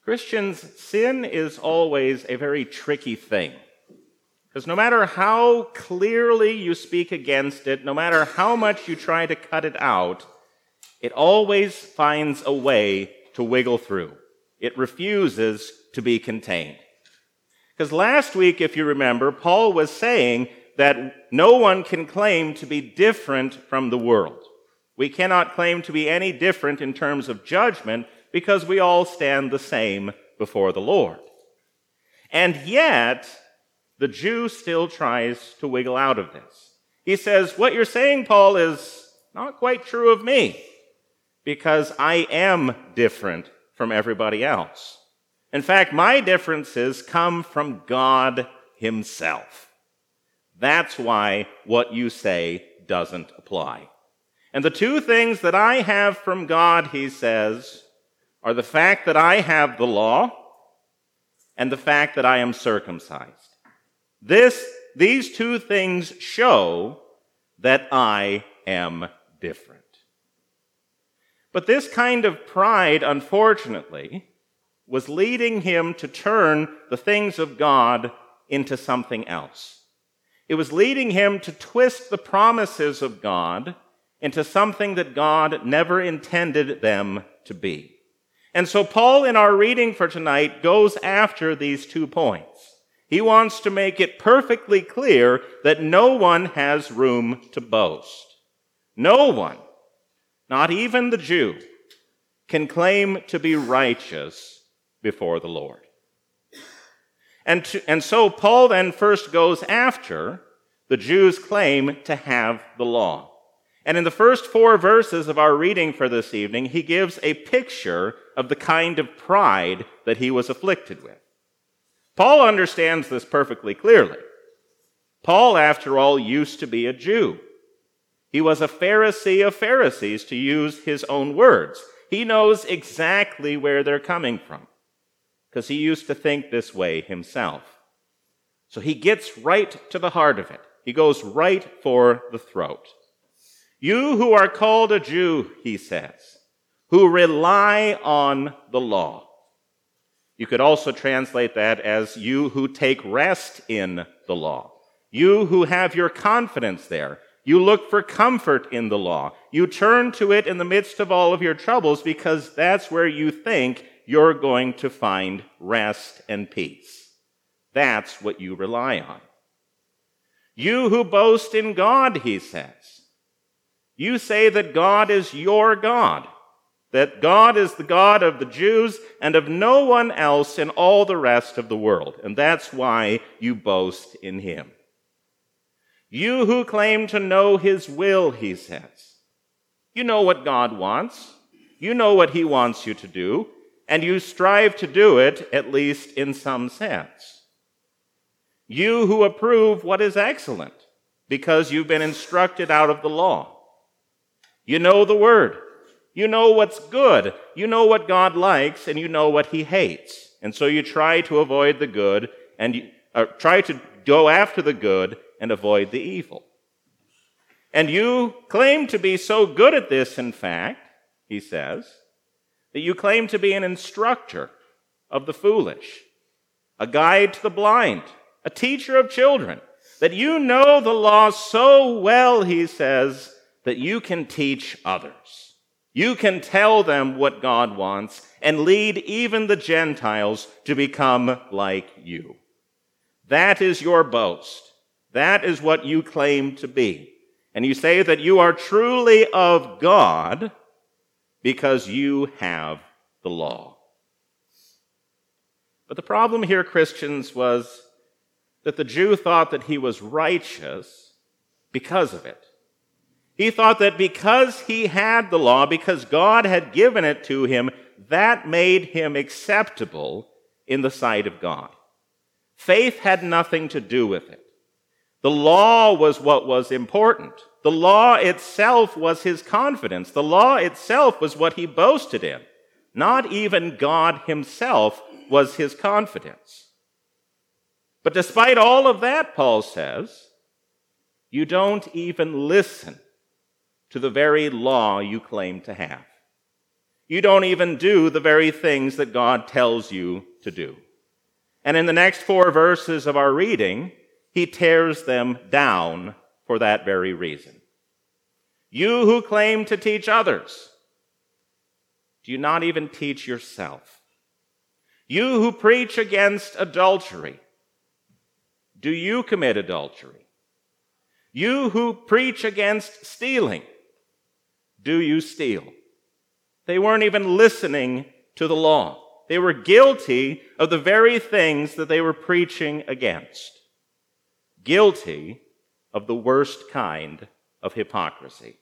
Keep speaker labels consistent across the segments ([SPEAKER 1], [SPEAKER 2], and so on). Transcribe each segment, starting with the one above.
[SPEAKER 1] Christians, sin is always a very tricky thing. Because no matter how clearly you speak against it, no matter how much you try to cut it out, it always finds a way to wiggle through. It refuses to be contained. Because last week, if you remember, Paul was saying that no one can claim to be different from the world. We cannot claim to be any different in terms of judgment because we all stand the same before the Lord. And yet, the Jew still tries to wiggle out of this. He says, what you're saying, Paul, is not quite true of me because I am different from everybody else. In fact, my differences come from God himself. That's why what you say doesn't apply. And the two things that I have from God, he says, are the fact that I have the law and the fact that I am circumcised. These two things show that I am different. But this kind of pride, unfortunately, was leading him to turn the things of God into something else. It was leading him to twist the promises of God into something that God never intended them to be. And so Paul, in our reading for tonight, goes after these 2 points. He wants to make it perfectly clear that no one has room to boast. No one, not even the Jew, can claim to be righteous before the Lord. And so Paul then first goes after the Jews' claim to have the law. And in the first 4 verses of our reading for this evening, he gives a picture of the kind of pride that he was afflicted with. Paul understands this perfectly clearly. Paul, after all, used to be a Jew. He was a Pharisee of Pharisees, to use his own words. He knows exactly where they're coming from, because he used to think this way himself. So he gets right to the heart of it. He goes right for the throat. You who are called a Jew, he says, who rely on the law. You could also translate that as you who take rest in the law. You who have your confidence there. You look for comfort in the law. You turn to it in the midst of all of your troubles because that's where you think you're going to find rest and peace. That's what you rely on. You who boast in God, he says. You say that God is your God, that God is the God of the Jews and of no one else in all the rest of the world, and that's why you boast in him. You who claim to know his will, he says. You know what God wants. You know what he wants you to do, and you strive to do it, at least in some sense. You who approve what is excellent, because you've been instructed out of the law. You know the word. You know what's good. You know what God likes, and you know what he hates. And so you try to avoid the good, and try to go after the good and avoid the evil. And you claim to be so good at this, in fact, he says, that you claim to be an instructor of the foolish, a guide to the blind, a teacher of children, that you know the law so well, he says, that you can teach others. You can tell them what God wants and lead even the Gentiles to become like you. That is your boast. That is what you claim to be. And you say that you are truly of God because you have the law. But the problem here, Christians, was that the Jew thought that he was righteous because of it. He thought that because he had the law, because God had given it to him, that made him acceptable in the sight of God. Faith had nothing to do with it. The law was what was important. The law itself was his confidence. The law itself was what he boasted in. Not even God himself was his confidence. But despite all of that, Paul says, you don't even listen to the very law you claim to have. You don't even do the very things that God tells you to do. And in the next 4 verses of our reading, he tears them down for that very reason. You who claim to teach others, do you not even teach yourself? You who preach against adultery, do you commit adultery? You who preach against stealing, do you steal? They weren't even listening to the law. They were guilty of the very things that they were preaching against. Guilty of the worst kind of hypocrisy.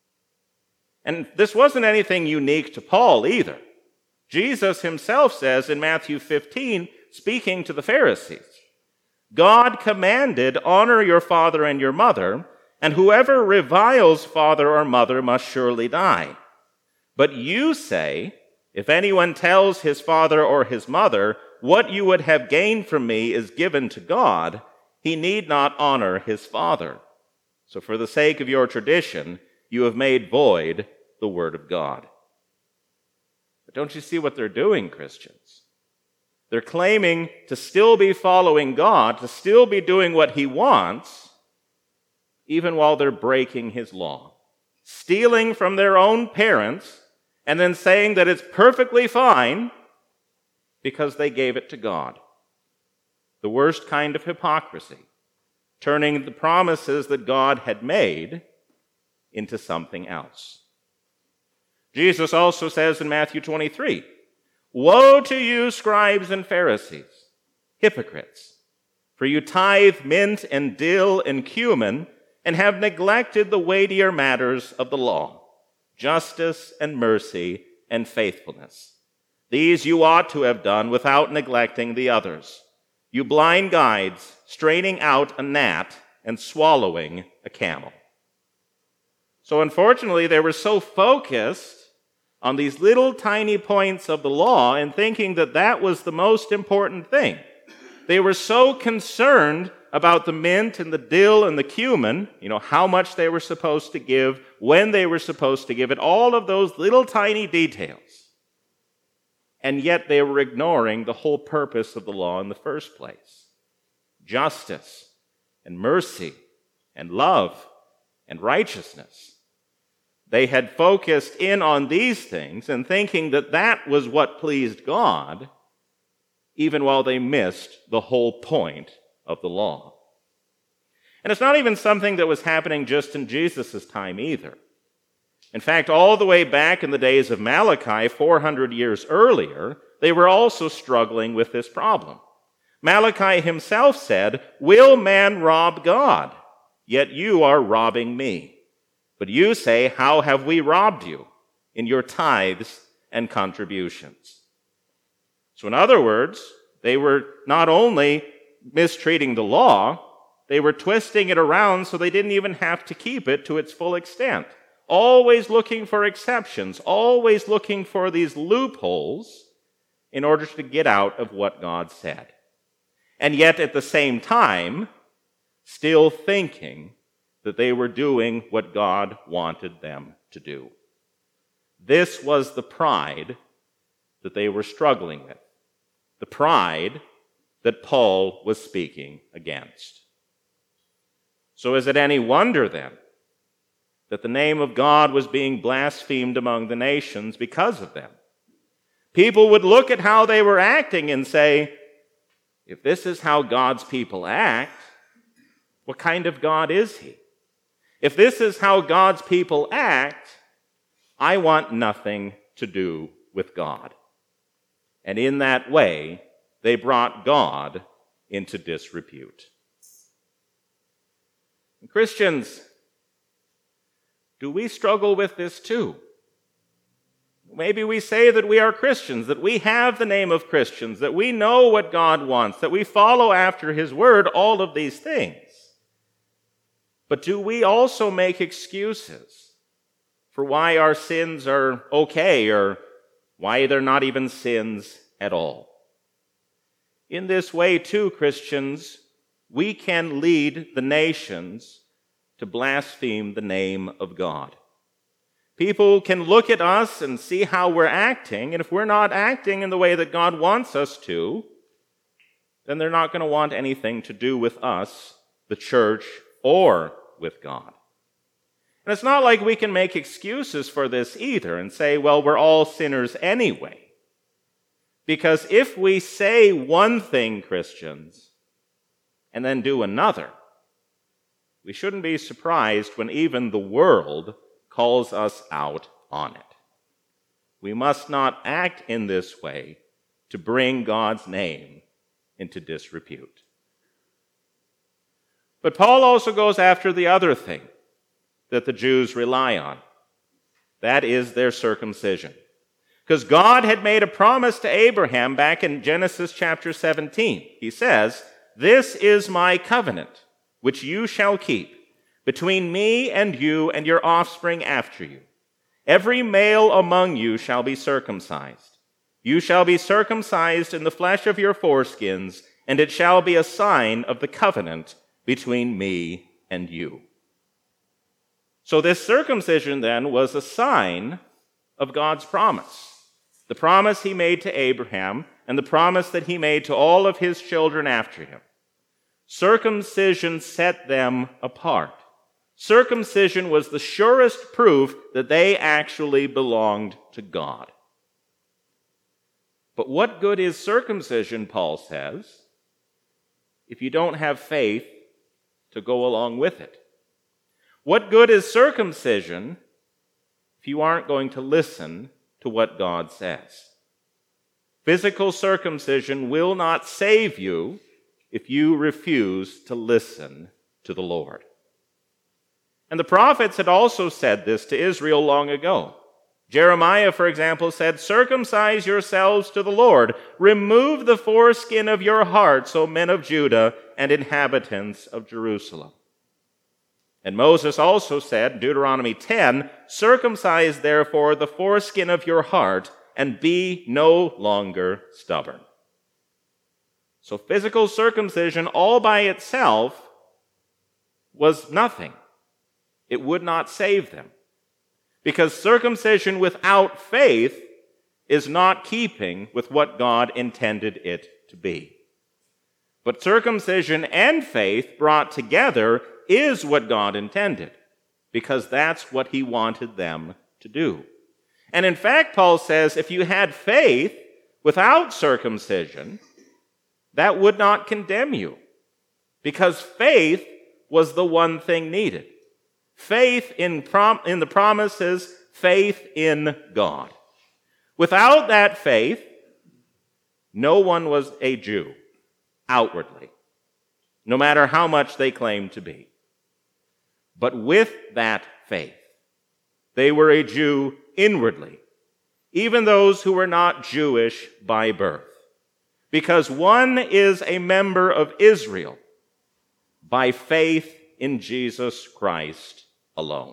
[SPEAKER 1] And this wasn't anything unique to Paul either. Jesus himself says in Matthew 15, speaking to the Pharisees, God commanded, honor your father and your mother, and whoever reviles father or mother must surely die. But you say, if anyone tells his father or his mother, what you would have gained from me is given to God, he need not honor his father. So for the sake of your tradition, you have made void the word of God. But don't you see what they're doing, Christians? They're claiming to still be following God, to still be doing what he wants, even while they're breaking his law, stealing from their own parents, and then saying that it's perfectly fine because they gave it to God. The worst kind of hypocrisy, turning the promises that God had made into something else. Jesus also says in Matthew 23, woe to you, scribes and Pharisees, hypocrites, for you tithe mint and dill and cumin and have neglected the weightier matters of the law, justice and mercy and faithfulness. These you ought to have done without neglecting the others. You blind guides, straining out a gnat and swallowing a camel. So unfortunately, they were so focused on these little tiny points of the law and thinking that that was the most important thing. They were so concerned about the mint and the dill and the cumin, how much they were supposed to give, when they were supposed to give it, all of those little tiny details. And yet they were ignoring the whole purpose of the law in the first place. Justice and mercy and love and righteousness. They had focused in on these things and thinking that that was what pleased God, even while they missed the whole point of the law. And it's not even something that was happening just in Jesus' time either. In fact, all the way back in the days of Malachi, 400 years earlier, they were also struggling with this problem. Malachi himself said, will man rob God? Yet you are robbing me. But you say, how have we robbed you? In your tithes and contributions. So in other words, they were not only mistreating the law, they were twisting it around so they didn't even have to keep it to its full extent. Always looking for exceptions, always looking for these loopholes in order to get out of what God said. And yet at the same time, still thinking that they were doing what God wanted them to do. This was the pride that they were struggling with, the pride that Paul was speaking against. So is it any wonder then that the name of God was being blasphemed among the nations because of them? People would look at how they were acting and say, if this is how God's people act, what kind of God is he? If this is how God's people act, I want nothing to do with God. And in that way, they brought God into disrepute. And Christians, do we struggle with this too? Maybe we say that we are Christians, that we have the name of Christians, that we know what God wants, that we follow after his word, all of these things. But do we also make excuses for why our sins are okay or why they're not even sins at all? In this way, too, Christians, we can lead the nations to blaspheme the name of God. People can look at us and see how we're acting, and if we're not acting in the way that God wants us to, then they're not going to want anything to do with us, the church, or with God. And it's not like we can make excuses for this either and say, well, we're all sinners anyway. Because if we say one thing, Christians, and then do another, we shouldn't be surprised when even the world calls us out on it. We must not act in this way to bring God's name into disrepute. But Paul also goes after the other thing that the Jews rely on. That is their circumcision. Because God had made a promise to Abraham back in Genesis chapter 17. He says, "This is my covenant, which you shall keep, between me and you and your offspring after you. Every male among you shall be circumcised. You shall be circumcised in the flesh of your foreskins, and it shall be a sign of the covenant between me and you." So this circumcision then was a sign of God's promise. The promise he made to Abraham and the promise that he made to all of his children after him. Circumcision set them apart. Circumcision was the surest proof that they actually belonged to God. But what good is circumcision, Paul says, if you don't have faith to go along with it? What good is circumcision if you aren't going to listen to what God says? Physical circumcision will not save you if you refuse to listen to the Lord. And the prophets had also said this to Israel long ago. Jeremiah, for example, said, "Circumcise yourselves to the Lord. Remove the foreskin of your hearts, O men of Judah and inhabitants of Jerusalem." And Moses also said, Deuteronomy 10, "Circumcise therefore the foreskin of your heart and be no longer stubborn." So physical circumcision all by itself was nothing. It would not save them. Because circumcision without faith is not keeping with what God intended it to be. But circumcision and faith brought together is what God intended, because that's what he wanted them to do. And in fact, Paul says, if you had faith without circumcision, that would not condemn you, because faith was the one thing needed. Faith in the promises, faith in God. Without that faith, no one was a Jew outwardly, no matter how much they claimed to be. But with that faith, they were a Jew inwardly, even those who were not Jewish by birth, because one is a member of Israel by faith in Jesus Christ alone.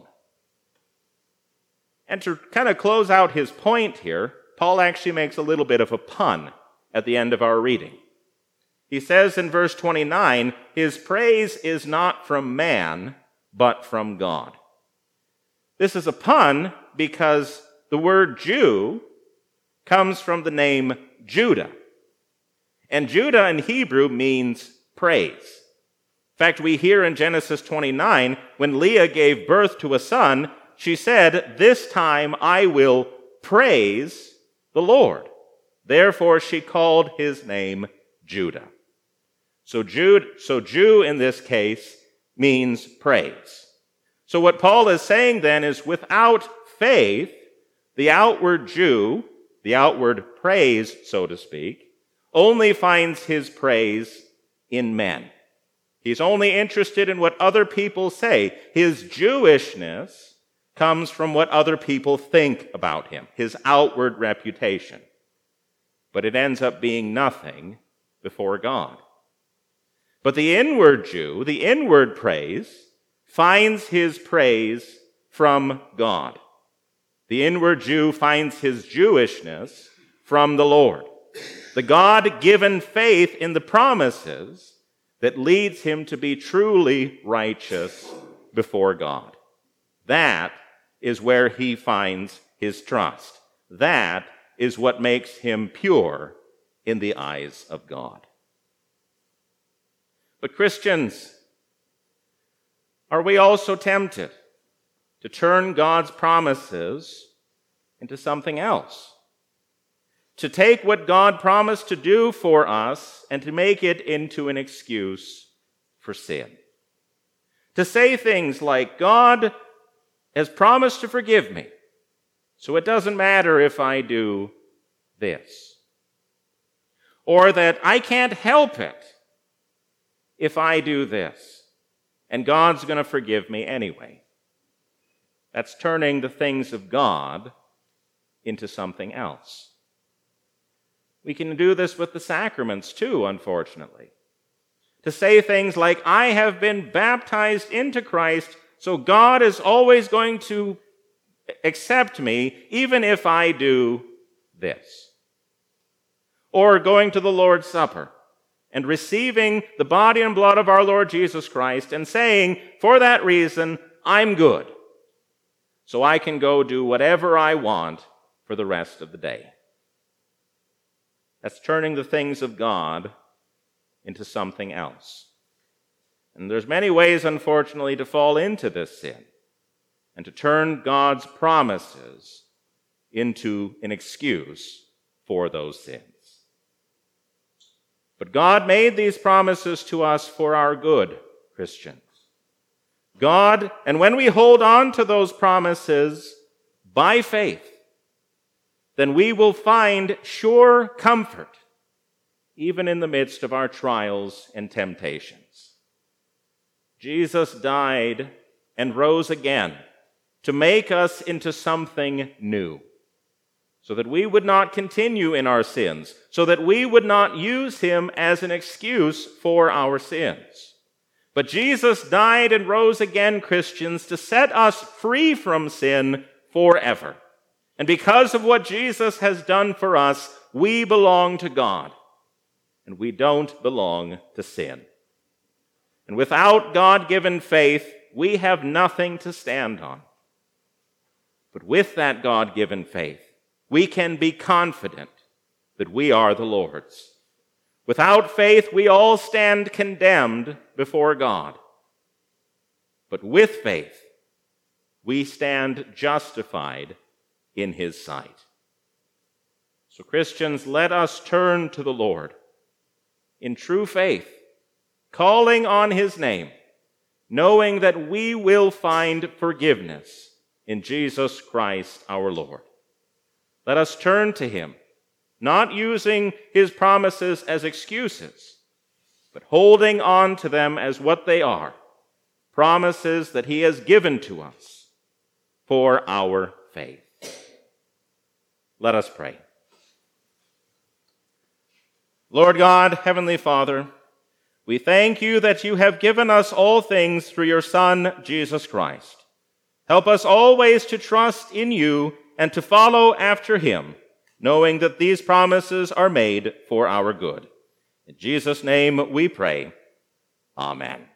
[SPEAKER 1] And to kind of close out his point here, Paul actually makes a little bit of a pun at the end of our reading. He says in verse 29, "His praise is not from man, but from God." This is a pun because the word Jew comes from the name Judah. And Judah in Hebrew means praise. In fact, we hear in Genesis 29, when Leah gave birth to a son, she said, "This time I will praise the Lord." Therefore, she called his name Judah. So Jew in this case means praise. So what Paul is saying then is without faith, the outward Jew, the outward praise, so to speak, only finds his praise in men. He's only interested in what other people say. His Jewishness comes from what other people think about him, his outward reputation. But it ends up being nothing before God. But the inward Jew, the inward praise, finds his praise from God. The inward Jew finds his Jewishness from the Lord. The God-given faith in the promises that leads him to be truly righteous before God. That is where he finds his trust. That is what makes him pure in the eyes of God. But Christians, are we also tempted to turn God's promises into something else? To take what God promised to do for us and to make it into an excuse for sin. To say things like, God has promised to forgive me, so it doesn't matter if I do this. Or that I can't help it if I do this, and God's going to forgive me anyway. That's turning the things of God into something else. We can do this with the sacraments too, unfortunately. To say things like, I have been baptized into Christ, so God is always going to accept me, even if I do this. Or going to the Lord's Supper and receiving the body and blood of our Lord Jesus Christ and saying, for that reason, I'm good, so I can go do whatever I want for the rest of the day. That's turning the things of God into something else. And there's many ways, unfortunately, to fall into this sin and to turn God's promises into an excuse for those sins. But God made these promises to us for our good, Christians. God, and when we hold on to those promises by faith, then we will find sure comfort, even in the midst of our trials and temptations. Jesus died and rose again to make us into something new, so that we would not continue in our sins, so that we would not use him as an excuse for our sins. But Jesus died and rose again, Christians, to set us free from sin forever. And because of what Jesus has done for us, we belong to God, and we don't belong to sin. And without God-given faith, we have nothing to stand on. But with that God-given faith, we can be confident that we are the Lord's. Without faith, we all stand condemned before God. But with faith, we stand justified in his sight. So Christians, let us turn to the Lord in true faith, calling on his name, knowing that we will find forgiveness in Jesus Christ our Lord. Let us turn to him, not using his promises as excuses, but holding on to them as what they are, promises that he has given to us for our faith. Let us pray. Lord God, Heavenly Father, we thank you that you have given us all things through your Son, Jesus Christ. Help us always to trust in you and to follow after him, knowing that these promises are made for our good. In Jesus' name we pray. Amen.